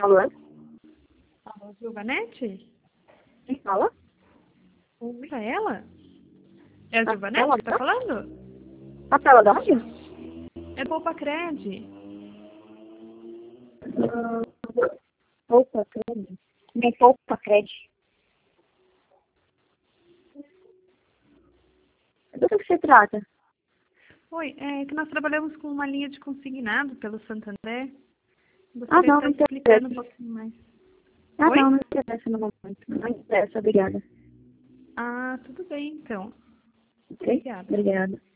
Alô? Alô, Gilvanete? Quem fala? Oi, é ela? É a Gilvanete Ela que tá falando? A tela da onde? É Poupa Cred. Poupa Cred. Nem Poupa Cred. Do que se trata? Oi, é que nós trabalhamos com uma linha de consignado pelo Santander. Ah, Gostaria não, de não estar explicando um interessa. pouquinho mais. Ah, Oi? não, não interessa no momento. Não interessa, obrigada. Ah, tudo bem, então. Ok? Obrigada. Obrigada.